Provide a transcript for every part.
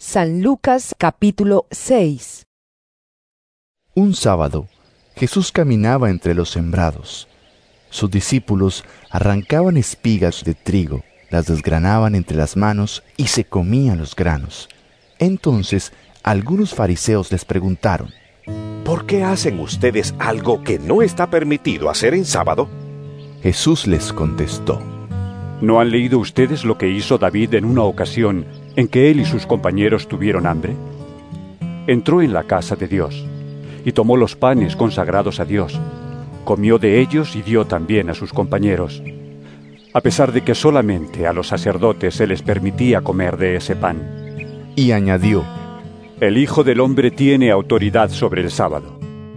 San Lucas capítulo 6. Un sábado, Jesús caminaba entre los sembrados. Sus discípulos arrancaban espigas de trigo, las desgranaban entre las manos y se comían los granos. Entonces, algunos fariseos les preguntaron: ¿Por qué hacen ustedes algo que no está permitido hacer en sábado? Jesús les contestó: ¿No han leído ustedes lo que hizo David en una ocasión en que él y sus compañeros tuvieron hambre? Entró en la casa de Dios y tomó los panes consagrados a Dios, comió de ellos y dio también a sus compañeros, a pesar de que solamente a los sacerdotes se les permitía comer de ese pan. Y añadió: El Hijo del Hombre tiene autoridad sobre el sábado.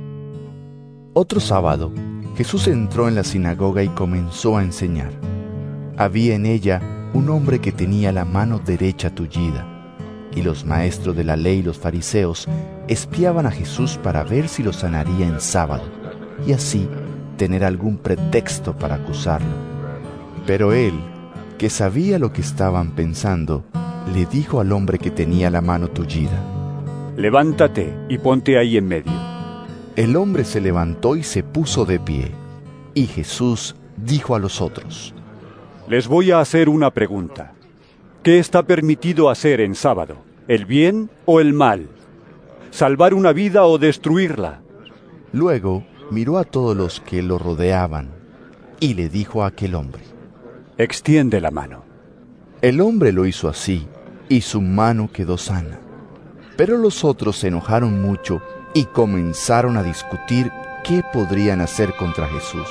Otro sábado, Jesús entró en la sinagoga y comenzó a enseñar. Había en ella un hombre que tenía la mano derecha tullida, y los maestros de la ley y los fariseos espiaban a Jesús para ver si lo sanaría en sábado, y así tener algún pretexto para acusarlo. Pero él, que sabía lo que estaban pensando, le dijo al hombre que tenía la mano tullida: Levántate y ponte ahí en medio. El hombre se levantó y se puso de pie, y Jesús dijo a los otros: Les voy a hacer una pregunta. ¿Qué está permitido hacer en sábado? ¿El bien o el mal? ¿Salvar una vida o destruirla? Luego miró a todos los que lo rodeaban y le dijo a aquel hombre: Extiende la mano. El hombre lo hizo así, y su mano quedó sana. Pero los otros se enojaron mucho y comenzaron a discutir qué podrían hacer contra Jesús.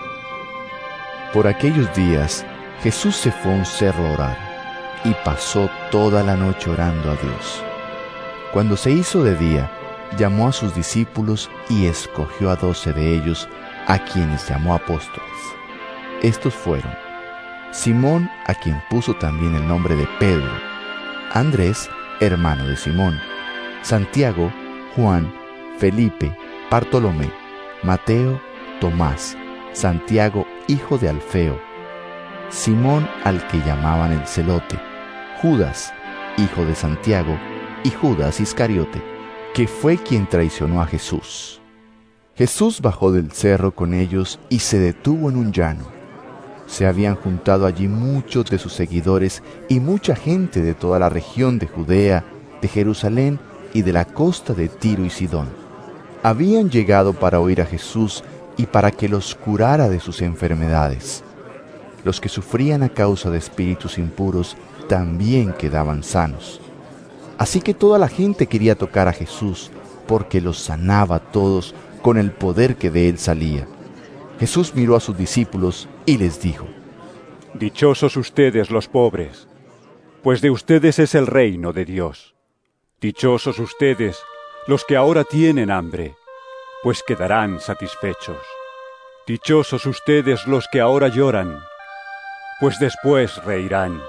Por aquellos días, Jesús se fue a un cerro a orar, y pasó toda la noche orando a Dios. Cuando se hizo de día, llamó a sus discípulos y escogió a 12 de ellos, a quienes llamó apóstoles. Estos fueron: Simón, a quien puso también el nombre de Pedro; Andrés, hermano de Simón; Santiago, Juan, Felipe, Bartolomé, Mateo, Tomás, Santiago, hijo de Alfeo, Simón, al que llamaban el Celote, Judas, hijo de Santiago, y Judas Iscariote, que fue quien traicionó a Jesús. Jesús bajó del cerro con ellos y se detuvo en un llano. Se habían juntado allí muchos de sus seguidores y mucha gente de toda la región de Judea, de Jerusalén y de la costa de Tiro y Sidón. Habían llegado para oír a Jesús y para que los curara de sus enfermedades. Los que sufrían a causa de espíritus impuros también quedaban sanos. Así que toda la gente quería tocar a Jesús, porque los sanaba a todos con el poder que de él salía. Jesús miró a sus discípulos y les dijo: Dichosos ustedes los pobres, pues de ustedes es el reino de Dios. Dichosos ustedes los que ahora tienen hambre, pues quedarán satisfechos. Dichosos ustedes los que ahora lloran, pues después reirán.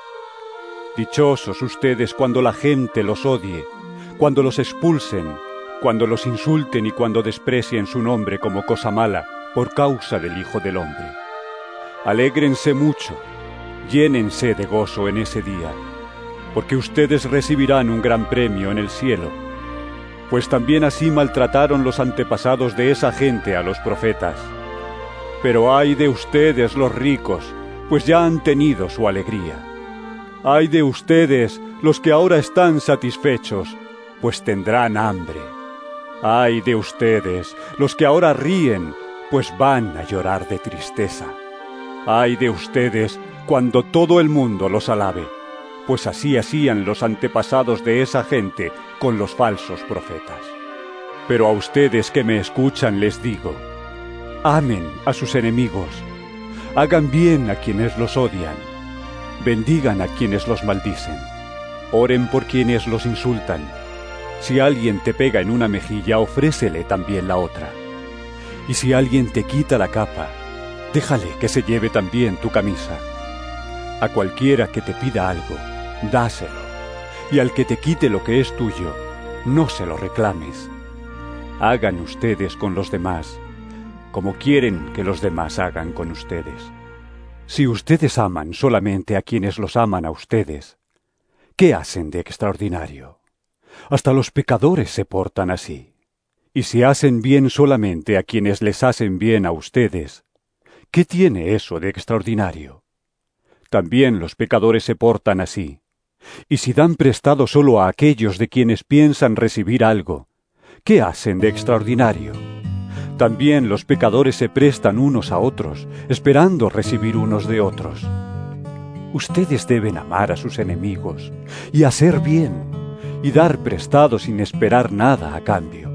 Dichosos ustedes cuando la gente los odie, cuando los expulsen, cuando los insulten y cuando desprecien su nombre como cosa mala por causa del Hijo del Hombre. Alégrense mucho, llénense de gozo en ese día, porque ustedes recibirán un gran premio en el cielo, pues también así maltrataron los antepasados de esa gente a los profetas. Pero ay de ustedes los ricos, pues ya han tenido su alegría. Ay de ustedes los que ahora están satisfechos, pues tendrán hambre. Ay de ustedes los que ahora ríen, pues van a llorar de tristeza. Ay de ustedes cuando todo el mundo los alabe, pues así hacían los antepasados de esa gente con los falsos profetas. Pero a ustedes que me escuchan les digo: amen a sus enemigos, hagan bien a quienes los odian, bendigan a quienes los maldicen, oren por quienes los insultan. Si alguien te pega en una mejilla, ofrécele también la otra. Y si alguien te quita la capa, déjale que se lleve también tu camisa. A cualquiera que te pida algo, dáselo, y al que te quite lo que es tuyo, no se lo reclames. Hagan ustedes con los demás como quieren que los demás hagan con ustedes. Si ustedes aman solamente a quienes los aman a ustedes, ¿Qué hacen de extraordinario? Hasta los pecadores se portan así. Y si hacen bien solamente a quienes les hacen bien a ustedes, ¿qué tiene eso de extraordinario? También los pecadores se portan así. Y si dan prestado solo a aquellos de quienes piensan recibir algo, ¿qué hacen de extraordinario? También los pecadores se prestan unos a otros, esperando recibir unos de otros. Ustedes deben amar a sus enemigos, y hacer bien, y dar prestado sin esperar nada a cambio.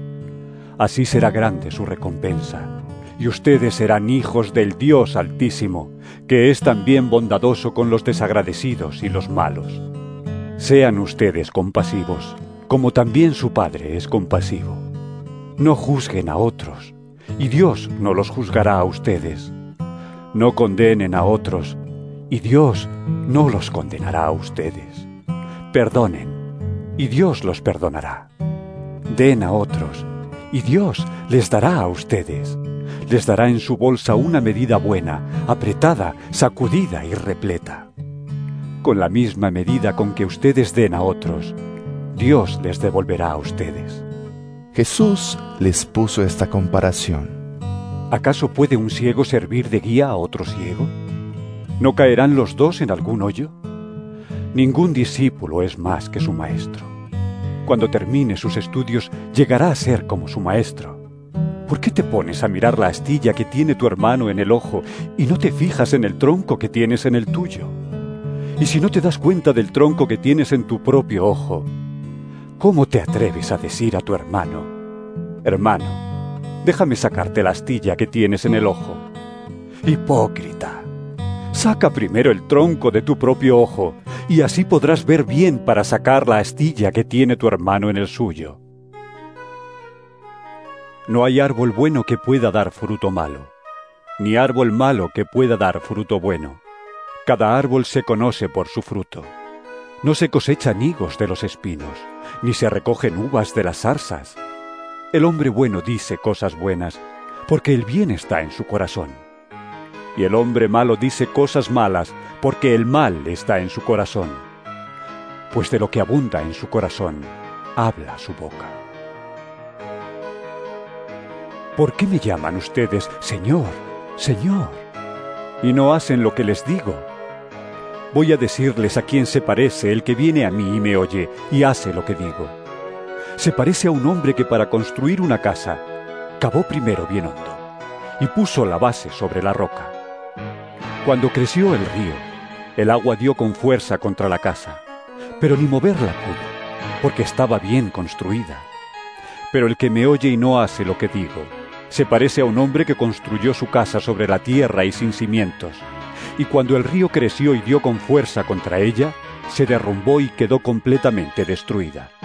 Así será grande su recompensa, y ustedes serán hijos del Dios Altísimo, que es también bondadoso con los desagradecidos y los malos. Sean ustedes compasivos, como también su Padre es compasivo. No juzguen a otros, y Dios no los juzgará a ustedes. No condenen a otros, y Dios no los condenará a ustedes. Perdonen, y Dios los perdonará. Den a otros, y Dios les dará a ustedes. Les dará en su bolsa una medida buena, apretada, sacudida y repleta. Con la misma medida con que ustedes den a otros, Dios les devolverá a ustedes. Jesús les puso esta comparación. ¿Acaso puede un ciego servir de guía a otro ciego? ¿No caerán los dos en algún hoyo? Ningún discípulo es más que su maestro. Cuando termine sus estudios, llegará a ser como su maestro. ¿Por qué te pones a mirar la astilla que tiene tu hermano en el ojo y no te fijas en el tronco que tienes en el tuyo? Y si no te das cuenta del tronco que tienes en tu propio ojo, ¿cómo te atreves a decir a tu hermano: hermano, déjame sacarte la astilla que tienes en el ojo? Hipócrita, saca primero el tronco de tu propio ojo, y así podrás ver bien para sacar la astilla que tiene tu hermano en el suyo. No hay árbol bueno que pueda dar fruto malo, ni árbol malo que pueda dar fruto bueno. Cada árbol se conoce por su fruto. No se cosechan higos de los espinos, ni se recogen uvas de las zarzas. El hombre bueno dice cosas buenas, porque el bien está en su corazón. Y el hombre malo dice cosas malas, porque el mal está en su corazón. Pues de lo que abunda en su corazón, habla su boca. ¿Por qué me llaman ustedes Señor, Señor, y no hacen lo que les digo? Voy a decirles a quién se parece el que viene a mí y me oye y hace lo que digo. Se parece a un hombre que para construir una casa cavó primero bien hondo y puso la base sobre la roca. Cuando creció el río, el agua dio con fuerza contra la casa, pero ni moverla pudo, porque estaba bien construida. Pero el que me oye y no hace lo que digo, se parece a un hombre que construyó su casa sobre la tierra y sin cimientos. Y cuando el río creció y dio con fuerza contra ella, se derrumbó y quedó completamente destruida.